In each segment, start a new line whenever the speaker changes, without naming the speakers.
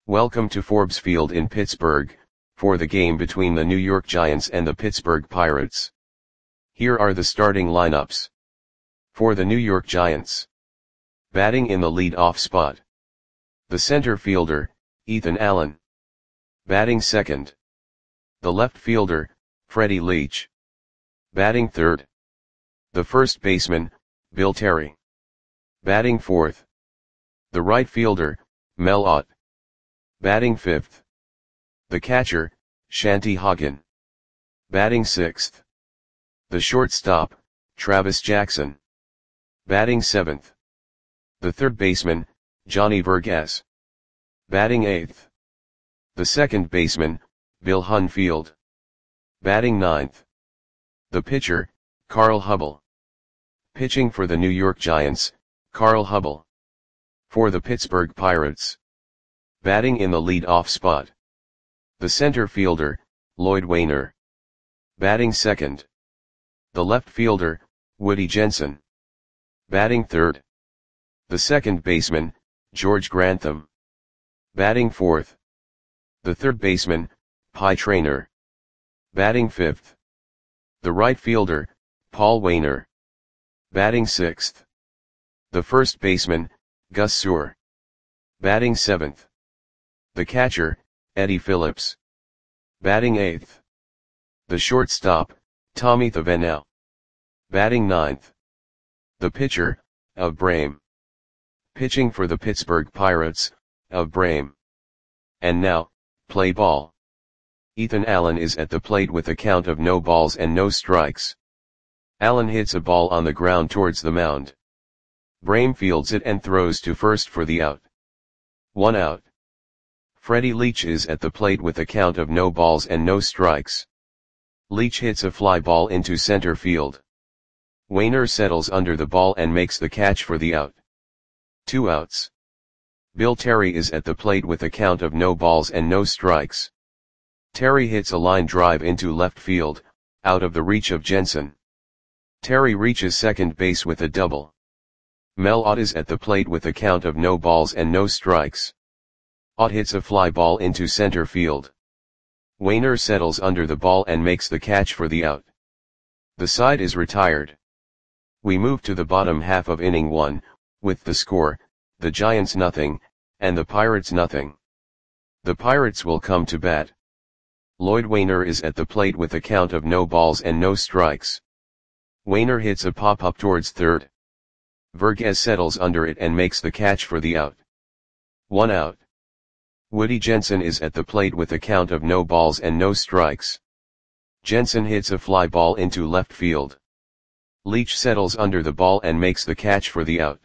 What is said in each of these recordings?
Welcome to Forbes Field in Pittsburgh, for the game between the New York Giants and the Pittsburgh Pirates. Here are the starting lineups. For the New York Giants. Batting in the lead-off spot. The center fielder, Ethan Allen. Batting second. The left fielder, Freddie Leach. Batting third. The first baseman, Bill Terry. Batting fourth. The right fielder, Mel Ott. Batting fifth. The catcher, Shanty Hagen. Batting sixth. The shortstop, Travis Jackson. Batting seventh. The third baseman, Johnny Verghese. Batting eighth. The second baseman, Bill Hunfield. Batting ninth. The pitcher, Carl Hubbell. Pitching for the New York Giants, Carl Hubbell. For the Pittsburgh Pirates. Batting in the lead-off spot. The center fielder, Lloyd Waner. Batting second. The left fielder, Woody Jensen. Batting third. The second baseman, George Grantham. Batting fourth. The third baseman, Pie Traynor. Batting fifth. The right fielder, Paul Waner. Batting sixth. The first baseman, Gus Suhr. Batting seventh. The catcher, Eddie Phillips. Batting eighth. The shortstop, Tommy Thavenau. Batting ninth. The pitcher, Ove Brame. Pitching for the Pittsburgh Pirates, Ove Brame. And now, play ball. Ethan Allen is at the plate with a count of no balls and no strikes. Allen hits a ball on the ground towards the mound. Brame fields it and throws to first for the out. 1 out. Freddie Leach is at the plate with a count of no balls and no strikes. Leach hits a fly ball into center field. Waner settles under the ball and makes the catch for the out. 2 outs. Bill Terry is at the plate with a count of no balls and no strikes. Terry hits a line drive into left field, out of the reach of Jensen. Terry reaches second base with a double. Mel Ott is at the plate with a count of no balls and no strikes. Ott hits a fly ball into center field. Waner settles under the ball and makes the catch for the out. The side is retired. We move to the bottom half of inning 1, with the score, the Giants nothing, and the Pirates nothing. The Pirates will come to bat. Lloyd Waner is at the plate with a count of no balls and no strikes. Waner hits a pop-up towards third. Verghese settles under it and makes the catch for the out. 1 out. Woody Jensen is at the plate with a count of no balls and no strikes. Jensen hits a fly ball into left field. Leach settles under the ball and makes the catch for the out.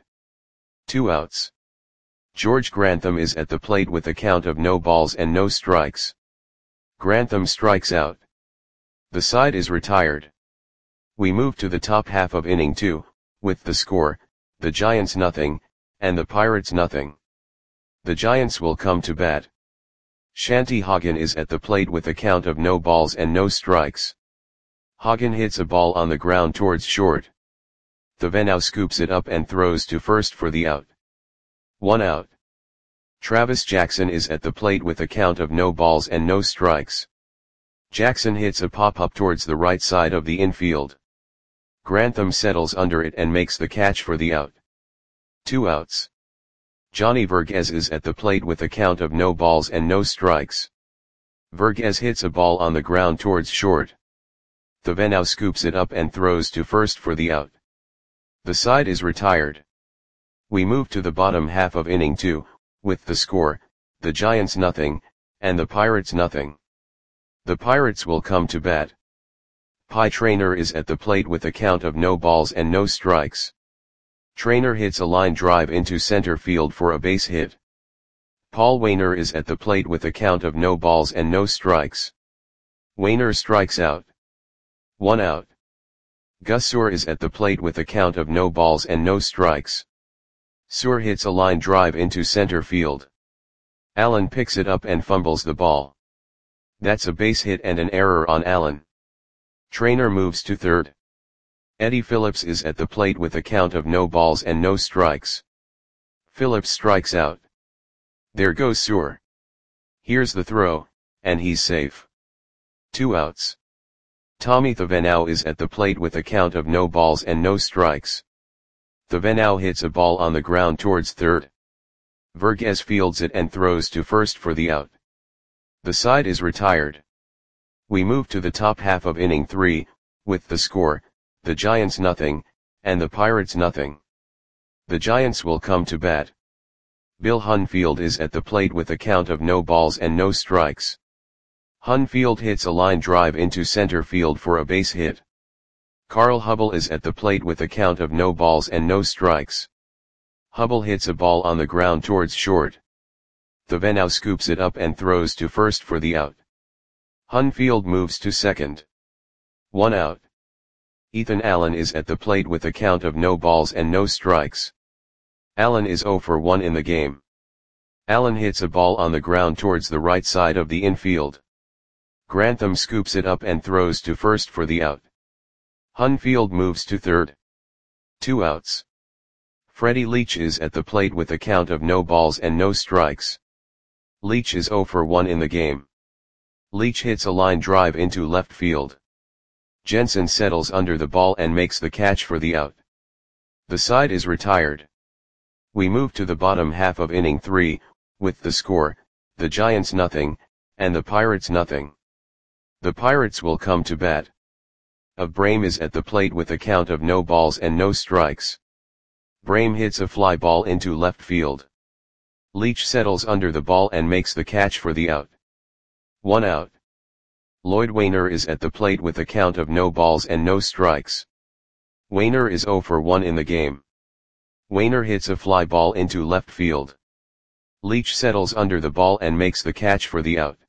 2 outs. George Grantham is at the plate with a count of no balls and no strikes. Grantham strikes out. The side is retired. We move to the top half of inning 2, with the score, the Giants nothing, and the Pirates nothing. The Giants will come to bat. Shanty Hagen is at the plate with a count of no balls and no strikes. Hagen hits a ball on the ground towards short. Thavenau scoops it up and throws to first for the out. 1 out. Travis Jackson is at the plate with a count of no balls and no strikes. Jackson hits a pop-up towards the right side of the infield. Grantham settles under it and makes the catch for the out. 2 outs. Johnny Verghese is at the plate with a count of no balls and no strikes. Verghese hits a ball on the ground towards short. Thavenau scoops it up and throws to first for the out. The side is retired. We move to the bottom half of inning 2, with the score, the Giants nothing, and the Pirates nothing. The Pirates will come to bat. Pie Traynor is at the plate with a count of no balls and no strikes. Traynor hits a line drive into center field for a base hit. Paul Waner is at the plate with a count of no balls and no strikes. Waner strikes out. 1 out. Gus Suhr is at the plate with a count of no balls and no strikes. Suhr hits a line drive into center field. Allen picks it up and fumbles the ball. That's a base hit and an error on Allen. Traynor moves to third. Eddie Phillips is at the plate with a count of no balls and no strikes. Phillips strikes out. There goes Suhr. Here's the throw, and he's safe. 2 outs. Tommy Thevenot is at the plate with a count of no balls and no strikes. Thevenot hits a ball on the ground towards third. Verghese fields it and throws to first for the out. The side is retired. We move to the top half of inning 3, with the score, the Giants nothing, and the Pirates nothing. The Giants will come to bat. Bill Hunfield is at the plate with a count of no balls and no strikes. Hunfield hits a line drive into center field for a base hit. Carl Hubbell is at the plate with a count of no balls and no strikes. Hubbell hits a ball on the ground towards short. Thevenot scoops it up and throws to first for the out. Hunfield moves to second. 1 out. Ethan Allen is at the plate with a count of no balls and no strikes. Allen is 0 for 1 in the game. Allen hits a ball on the ground towards the right side of the infield. Grantham scoops it up and throws to first for the out. Hunfield moves to third. 2 outs. Freddie Leach is at the plate with a count of no balls and no strikes. Leach is 0 for 1 in the game. Leach hits a line drive into left field. Jensen settles under the ball and makes the catch for the out. The side is retired. We move to the bottom half of inning 3, with the score, the Giants nothing, and the Pirates nothing. The Pirates will come to bat. Brame is at the plate with a count of no balls and no strikes. Brame hits a fly ball into left field. Leach settles under the ball and makes the catch for the out. 1 out. Lloyd Wainer is at the plate with a count of no balls and no strikes. Wainer is 0 for 1 in the game. Wainer hits a fly ball into left field. Leach settles under the ball and makes the catch for the out.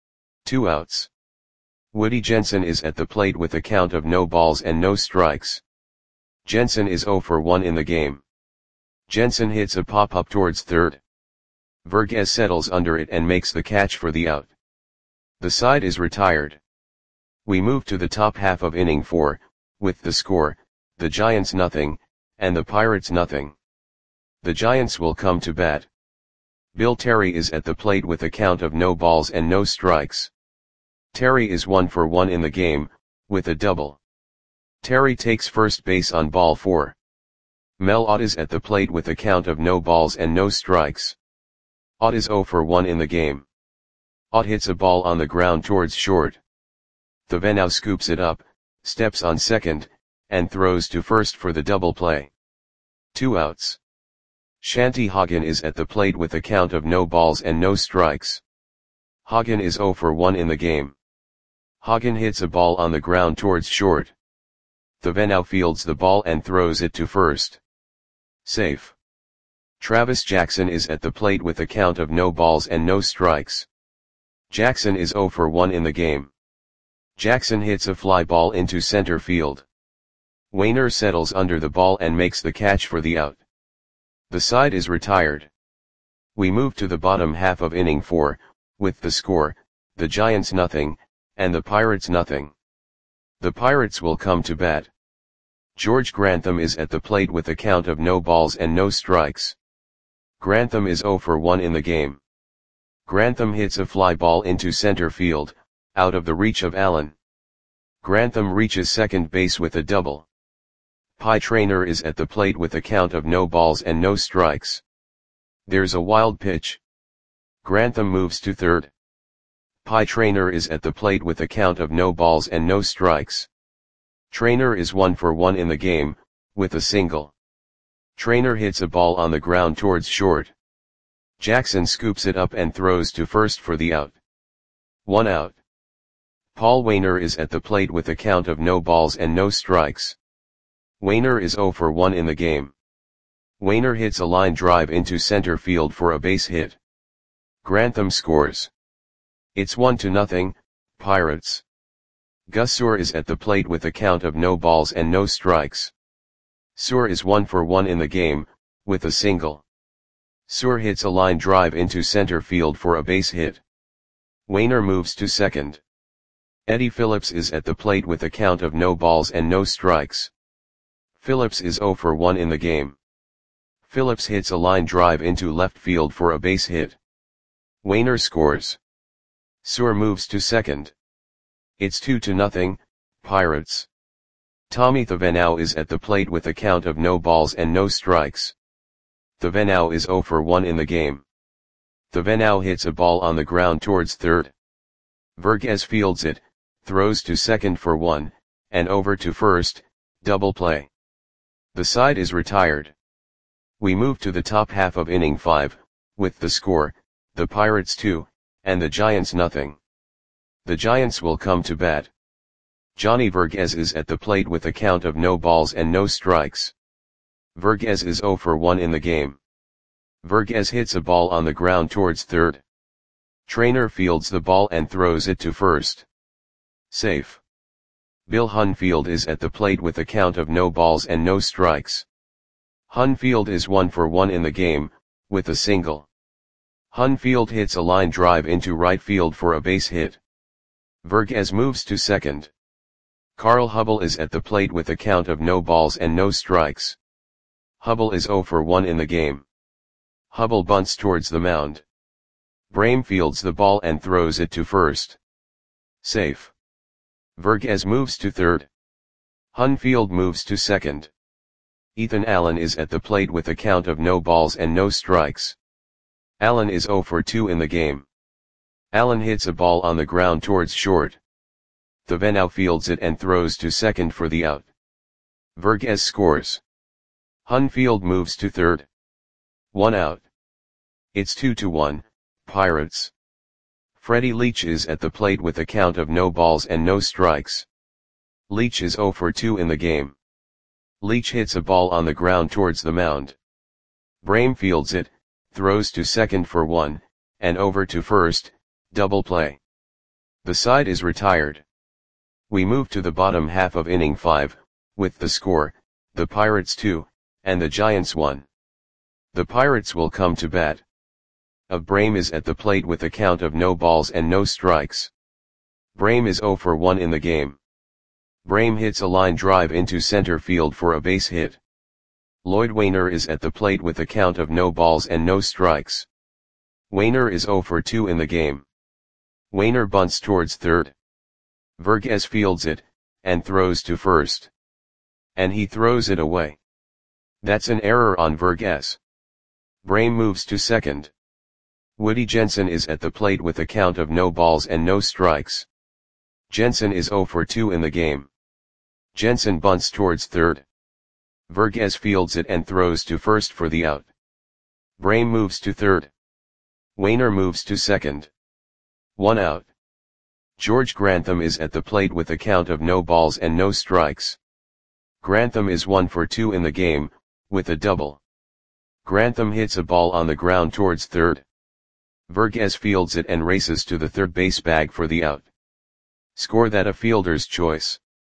2 outs. Woody Jensen is at the plate with a count of no balls and no strikes. Jensen is 0 for 1 in the game. Jensen hits a pop-up towards third. Verghese settles under it and makes the catch for the out. The side is retired. We move to the top half of inning 4, with the score, the Giants nothing, and the Pirates nothing. The Giants will come to bat. Bill Terry is at the plate with a count of no balls and no strikes. Terry is 1 for 1 in the game, with a double. Terry takes first base on ball 4. Mel Ott is at the plate with a count of no balls and no strikes. Ott is 0 for 1 in the game. Ott hits a ball on the ground towards short. Thevenot scoops it up, steps on second, and throws to first for the double play. 2 outs. Shanty Hagen is at the plate with a count of no balls and no strikes. Hagen is 0 for 1 in the game. Hagen hits a ball on the ground towards short. Thevenot fields the ball and throws it to first. Safe. Travis Jackson is at the plate with a count of no balls and no strikes. Jackson is 0 for 1 in the game. Jackson hits a fly ball into center field. Wainer settles under the ball and makes the catch for the out. The side is retired. We move to the bottom half of inning 4, with the score, the Giants nothing, and the Pirates nothing. The Pirates will come to bat. George Grantham is at the plate with a count of no balls and no strikes. Grantham is 0 for 1 in the game. Grantham hits a fly ball into center field, out of the reach of Allen. Grantham reaches second base with a double. Pie Traynor is at the plate with a count of no balls and no strikes. There's a wild pitch. Grantham moves to third. Pie Traynor is at the plate with a count of no balls and no strikes. Traynor is 1 for 1 in the game, with a single. Traynor hits a ball on the ground towards short. Jackson scoops it up and throws to first for the out. 1 out. Paul Wainer is at the plate with a count of no balls and no strikes. Wainer is 0 for 1 in the game. Wainer hits a line drive into center field for a base hit. Grantham scores. It's 1-0, Pirates. Gus Suhr is at the plate with a count of no balls and no strikes. Suhr is 1 for 1 in the game, with a single. Suhr hits a line drive into center field for a base hit. Wainer moves to second. Eddie Phillips is at the plate with a count of no balls and no strikes. Phillips is 0 for 1 in the game. Phillips hits a line drive into left field for a base hit. Wainer scores. Sur moves to second. It's 2-0, Pirates. Tommy Thavenau is at the plate with a count of no balls and no strikes. Thavenau is 0 for 1 in the game. Thavenau hits a ball on the ground towards third. Vergez fields it, throws to second for 1, and over to first, double play. The side is retired. We move to the top half of inning 5, with the score, the Pirates 2, and the Giants nothing. The Giants will come to bat. Johnny Vergez is at the plate with a count of no balls and no strikes. Vergez is 0 for 1 in the game. Vergez hits a ball on the ground towards third. Trainer fields the ball and throws it to first. Safe. Bill Hunfield is at the plate with a count of no balls and no strikes. Hunfield is 1 for 1 in the game, with a single. Hunfield hits a line drive into right field for a base hit. Vergez moves to second. Carl Hubble is at the plate with a count of no balls and no strikes. Hubble is 0 for 1 in the game. Hubble bunts towards the mound. Brame fields the ball and throws it to first. Safe. Vergez moves to third. Hunfield moves to second. Ethan Allen is at the plate with a count of no balls and no strikes. Allen is 0 for 2 in the game. Allen hits a ball on the ground towards short. Thavenau fields it and throws to second for the out. Vergez scores. Hunfield moves to third. 1 out. It's 2-1, Pirates. Freddie Leach is at the plate with a count of no balls and no strikes. Leach is 0 for 2 in the game. Leach hits a ball on the ground towards the mound. Brame fields it, throws to second for 1, and over to first, double play. The side is retired. We move to the bottom half of inning 5, with the score, the Pirates 2, and the Giants 1. The Pirates will come to bat. Brame is at the plate with a count of no balls and no strikes. Brame is 0 for 1 in the game. Brame hits a line drive into center field for a base hit. Lloyd Wainer is at the plate with a count of no balls and no strikes. Wainer is 0 for 2 in the game. Wainer bunts towards third. Vergez fields it, and throws to first. And he throws it away. That's an error on Vergez. Brame moves to second. Woody Jensen is at the plate with a count of no balls and no strikes. Jensen is 0 for 2 in the game. Jensen bunts towards third. Vergez fields it and throws to first for the out. Brame moves to third. Wainer moves to second. 1 out. George Grantham is at the plate with a count of no balls and no strikes. Grantham is 1 for 2 in the game, with a double. Grantham hits a ball on the ground towards third. Vergez fields it and races to the third base bag for the out. Score that a fielder's choice.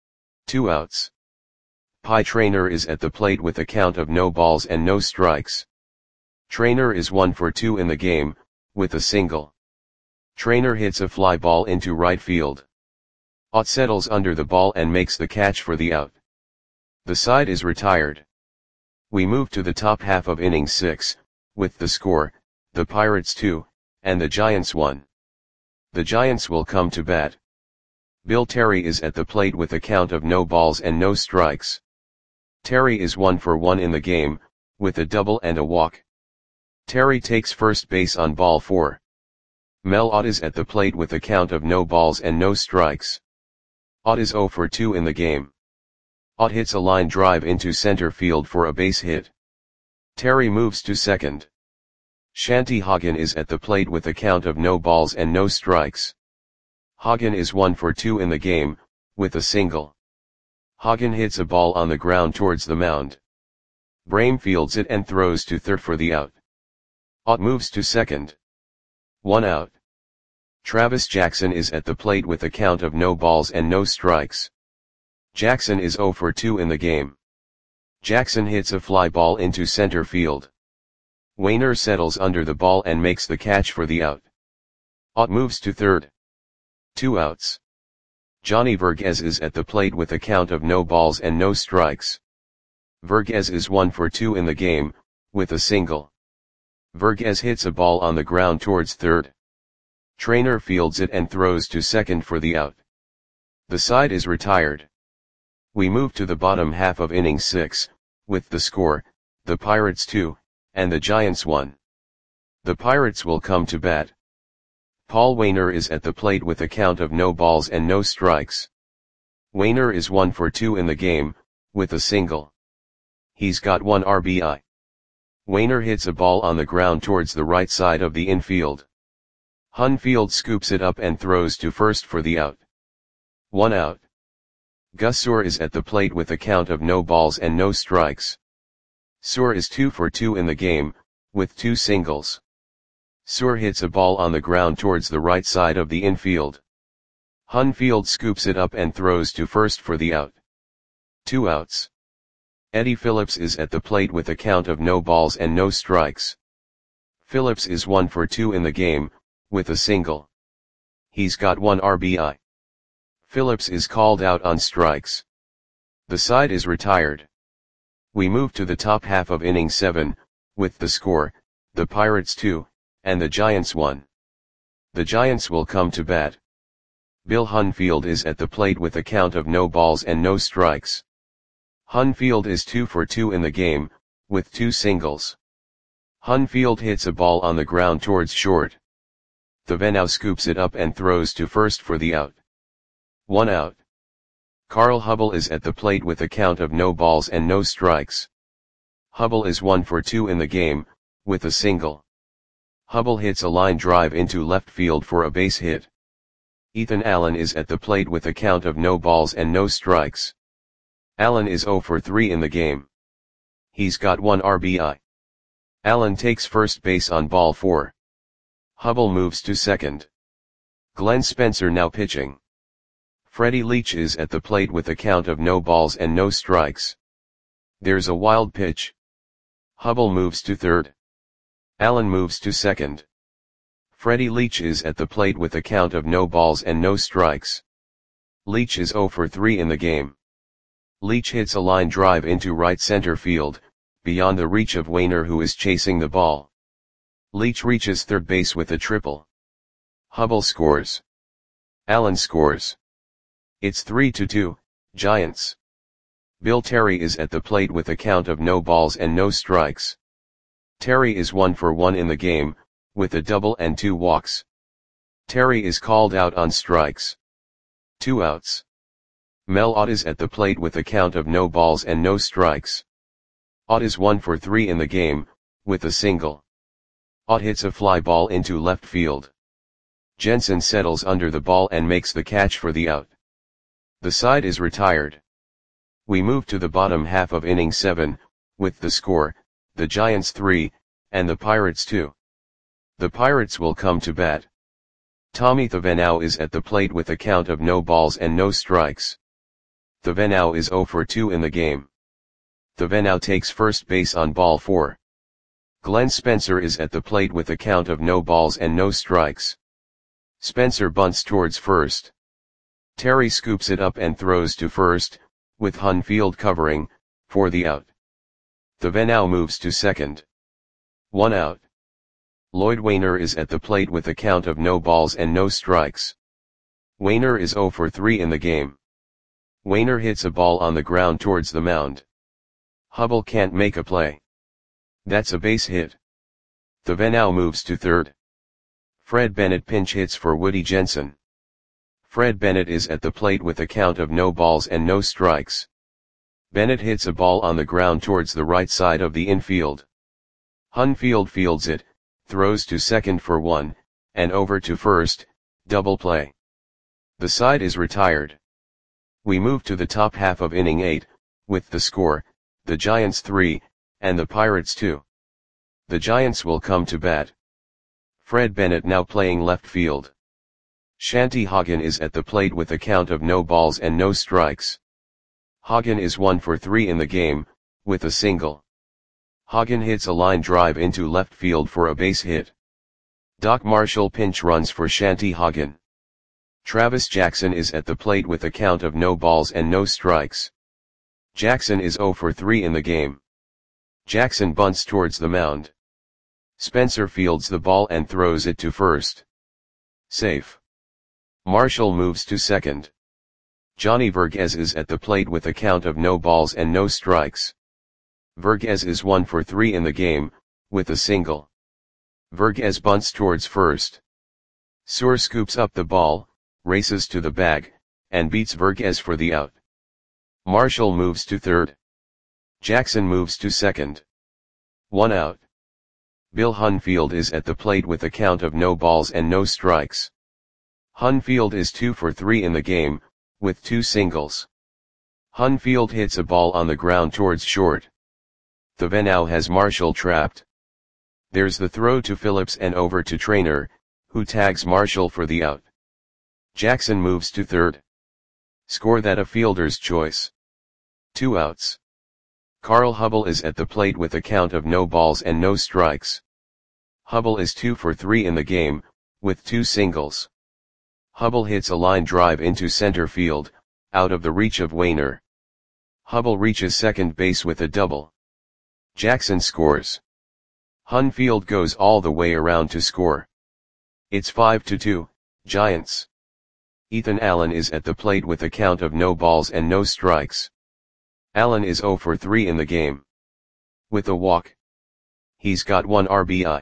2 outs. Pie Trainer is at the plate with a count of no balls and no strikes. Trainer is 1 for 2 in the game, with a single. Trainer hits a fly ball into right field. Ott settles under the ball and makes the catch for the out. The side is retired. We move to the top half of inning 6, with the score, the Pirates 2, and the Giants 1. The Giants will come to bat. Bill Terry is at the plate with a count of no balls and no strikes. Terry is 1 for 1 in the game, with a double and a walk. Terry takes first base on ball 4. Mel Ott is at the plate with a count of no balls and no strikes. Ott is 0 for 2 in the game. Ott hits a line drive into center field for a base hit. Terry moves to second. Shanty Hagen is at the plate with a count of no balls and no strikes. Hagen is 1 for 2 in the game, with a single. Hagen hits a ball on the ground towards the mound. Brame fields it and throws to third for the out. Ott moves to second. 1 out. Travis Jackson is at the plate with a count of no balls and no strikes. Jackson is 0 for 2 in the game. Jackson hits a fly ball into center field. Wainer settles under the ball and makes the catch for the out. Ott moves to third. 2 outs. Johnny Vergez is at the plate with a count of no balls and no strikes. Vergez is 1 for 2 in the game, with a single. Vergez hits a ball on the ground towards third. Trainer fields it and throws to second for the out. The side is retired. We move to the bottom half of inning 6, with the score, the Pirates 2, and the Giants 1. The Pirates will come to bat. Paul Waner is at the plate with a count of no balls and no strikes. Waner is 1 for 2 in the game, with a single. He's got 1 RBI. Waner hits a ball on the ground towards the right side of the infield. Hunfield scoops it up and throws to first for the out. 1 out. Gus Suhr is at the plate with a count of no balls and no strikes. Suhr is 2 for 2 in the game, with 2 singles. Suhr hits a ball on the ground towards the right side of the infield. Hunfield scoops it up and throws to first for the out. 2 outs. Eddie Phillips is at the plate with a count of no balls and no strikes. Phillips is 1 for 2 in the game, with a single. He's got 1 RBI. Phillips is called out on strikes. The side is retired. We move to the top half of inning 7, with the score, the Pirates 2, and the Giants 1. The Giants will come to bat. Bill Hunfield is at the plate with a count of no balls and no strikes. Hunfield is 2 for 2 in the game, with 2 singles. Hunfield hits a ball on the ground towards short. Thavenau scoops it up and throws to first for the out. 1 out. Carl Hubbell is at the plate with a count of no balls and no strikes. Hubbell is 1 for 2 in the game, with a single. Hubbell hits a line drive into left field for a base hit. Ethan Allen is at the plate with a count of no balls and no strikes. Allen is 0 for 3 in the game. He's got 1 RBI. Allen takes first base on ball 4. Hubbell moves to second. Glenn Spencer now pitching. Freddie Leach is at the plate with a count of no balls and no strikes. There's a wild pitch. Hubbell moves to third. Allen moves to second. Freddie Leach is at the plate with a count of no balls and no strikes. Leach is 0 for 3 in the game. Leach hits a line drive into right center field, beyond the reach of Waner, who is chasing the ball. Leach reaches third base with a triple. Hubbell scores. Allen scores. It's 3-2, Giants. Bill Terry is at the plate with a count of no balls and no strikes. Terry is 1 for 1 in the game, with a double and 2 walks. Terry is called out on strikes. 2 outs. Mel Ott is at the plate with a count of no balls and no strikes. Ott is 1 for 3 in the game, with a single. Ott hits a fly ball into left field. Jensen settles under the ball and makes the catch for the out. The side is retired. We move to the bottom half of inning 7, with the score, the Giants 3, and the Pirates 2. The Pirates will come to bat. Tommy Thavenau is at the plate with a count of no balls and no strikes. Thavenau is 0 for 2 in the game. Thavenau takes first base on ball 4. Glenn Spencer is at the plate with a count of no balls and no strikes. Spencer bunts towards first. Terry scoops it up and throws to first, with Hunfield covering, for the out. Thavenau moves to second. 1 out. Lloyd Waner is at the plate with a count of no balls and no strikes. Waner is 0 for 3 in the game. Waner hits a ball on the ground towards the mound. Hubbell can't make a play. That's a base hit. Thavenau moves to third. Fred Bennett pinch hits for Woody Jensen. Fred Bennett is at the plate with a count of no balls and no strikes. Bennett hits a ball on the ground towards the right side of the infield. Hunfield fields it, throws to second for 1, and over to first, double play. The side is retired. We move to the top half of inning 8, with the score, the Giants 3, and the Pirates 2. The Giants will come to bat. Fred Bennett now playing left field. Shanty Hagen is at the plate with a count of no balls and no strikes. Hagen is 1 for 3 in the game, with a single. Hagen hits a line drive into left field for a base hit. Doc Marshall pinch runs for Shanty Hagen. Travis Jackson is at the plate with a count of no balls and no strikes. Jackson is 0 for 3 in the game. Jackson bunts towards the mound. Spencer fields the ball and throws it to first. Safe. Marshall moves to second. Johnny Verghese is at the plate with a count of no balls and no strikes. Verghese is 1 for 3 in the game, with a single. Verghese bunts towards first. Suhr scoops up the ball, races to the bag, and beats Verghese for the out. Marshall moves to third. Jackson moves to second. 1 out. Bill Hunfield is at the plate with a count of no balls and no strikes. Hunfield is 2 for 3 in the game, with 2 singles. Hunfield hits a ball on the ground towards short. Thevenot has Marshall trapped. There's the throw to Phillips and over to Trainer, who tags Marshall for the out. Jackson moves to third. Score that a fielder's choice. 2 outs. Carl Hubbell is at the plate with a count of no balls and no strikes. Hubbell is 2 for 3 in the game, with 2 singles. Hubbell hits a line drive into center field, out of the reach of Wainer. Hubbell reaches second base with a double. Jackson scores. Hunfield goes all the way around to score. It's 5-2, Giants. Ethan Allen is at the plate with a count of no balls and no strikes. Allen is 0 for 3 in the game. With a walk. He's got 1 RBI.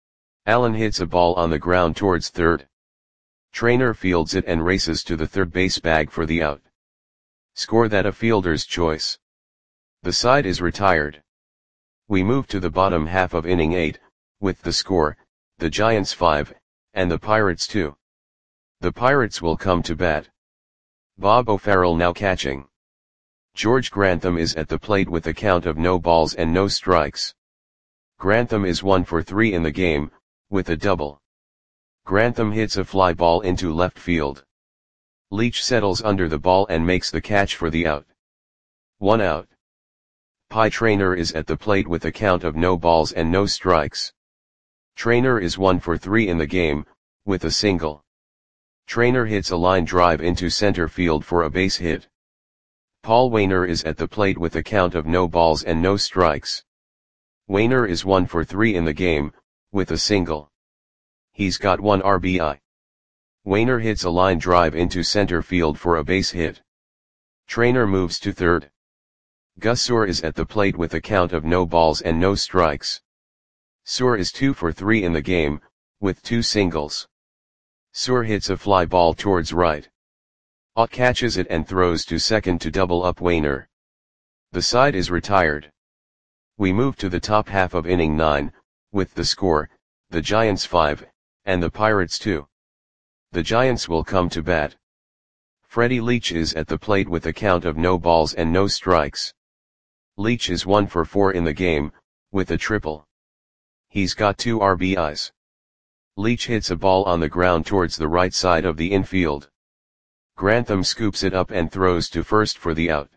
Allen hits a ball on the ground towards third. Trainer fields it and races to the third base bag for the out. Score that a fielder's choice. The side is retired. We move to the bottom half of inning 8, with the score, the Giants 5, and the Pirates 2. The Pirates will come to bat. Bob O'Farrell now catching. George Grantham is at the plate with a count of no balls and no strikes. Grantham is 1 for 3 in the game, with a double. Grantham hits a fly ball into left field. Leach settles under the ball and makes the catch for the out. 1 out. Pie Trainer is at the plate with a count of no balls and no strikes. Trainer is 1 for 3 in the game, with a single. Trainer hits a line drive into center field for a base hit. Paul Wainer is at the plate with a count of no balls and no strikes. Wainer is 1 for 3 in the game, with a single. He's got 1 RBI. Wainer hits a line drive into center field for a base hit. Trainer moves to third. Gus Suhr is at the plate with a count of no balls and no strikes. Suhr is 2 for 3 in the game, with 2 singles. Suhr hits a fly ball towards right. Ott catches it and throws to second to double up Wainer. The side is retired. We move to the top half of inning 9, with the score, the Giants 5, and the Pirates 2. The Giants will come to bat. Freddie Leach is at the plate with a count of no balls and no strikes. Leach is 1 for 4 in the game, with a triple. He's got 2 RBIs. Leach hits a ball on the ground towards the right side of the infield. Grantham scoops it up and throws to first for the out.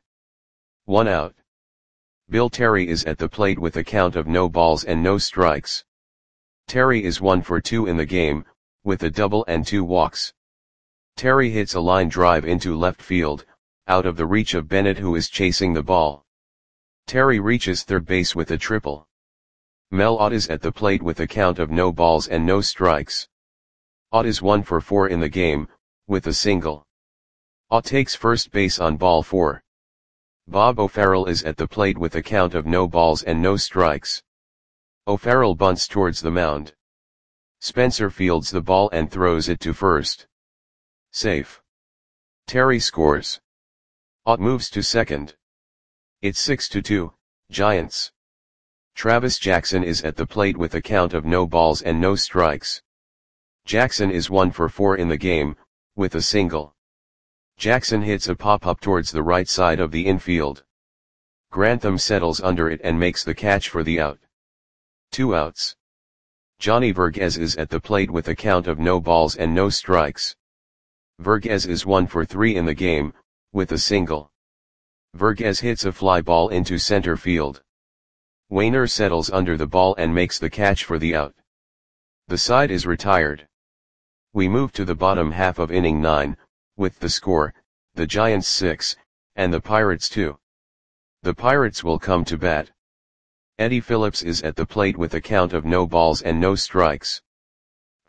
1 out. Bill Terry is at the plate with a count of no balls and no strikes. Terry is 1 for 2 in the game, with a double and 2 walks. Terry hits a line drive into left field, out of the reach of Bennett who is chasing the ball. Terry reaches third base with a triple. Mel Ott is at the plate with a count of no balls and no strikes. Ott is 1 for 4 in the game, with a single. Ott takes first base on ball 4. Bob O'Farrell is at the plate with a count of no balls and no strikes. O'Farrell bunts towards the mound. Spencer fields the ball and throws it to first. Safe. Terry scores. Ott moves to second. It's 6-2, Giants. Travis Jackson is at the plate with a count of no balls and no strikes. Jackson is 1 for 4 in the game, with a single. Jackson hits a pop-up towards the right side of the infield. Grantham settles under it and makes the catch for the out. 2 outs. Johnny Verghese is at the plate with a count of no balls and no strikes. Verghese is 1 for 3 in the game, with a single. Verghese hits a fly ball into center field. Wainer settles under the ball and makes the catch for the out. The side is retired. We move to the bottom half of inning 9, with the score, the Giants 6, and the Pirates 2. The Pirates will come to bat. Eddie Phillips is at the plate with a count of no balls and no strikes.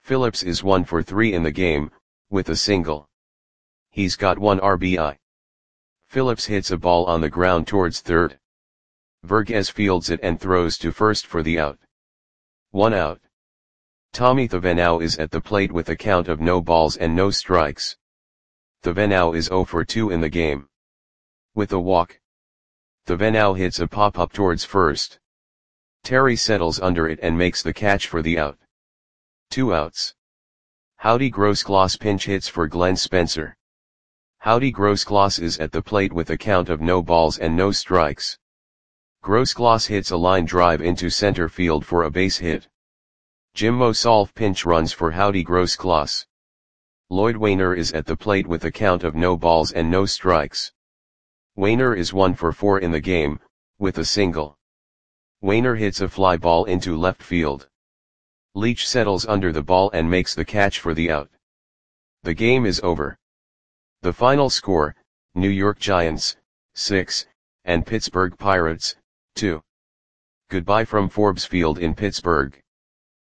Phillips is 1 for 3 in the game, with a single. He's got 1 RBI. Phillips hits a ball on the ground towards third. Verghese fields it and throws to first for the out. 1 out. Tommy Thevenot is at the plate with a count of no balls and no strikes. Thevenot is 0 for 2 in the game. With a walk. Thevenot hits a pop-up towards first. Terry settles under it and makes the catch for the out. 2 outs. Howdy Grossgloss pinch hits for Glenn Spencer. Howdy Grossgloss is at the plate with a count of no balls and no strikes. Grossgloss hits a line drive into center field for a base hit. Jim Mosolf pinch runs for Howdy Grossgloss. Lloyd Wainer is at the plate with a count of no balls and no strikes. Wainer is 1 for 4 in the game, with a single. Wainer hits a fly ball into left field. Leach settles under the ball and makes the catch for the out. The game is over. The final score, New York Giants, 6, and Pittsburgh Pirates, 2. Goodbye from Forbes Field in Pittsburgh.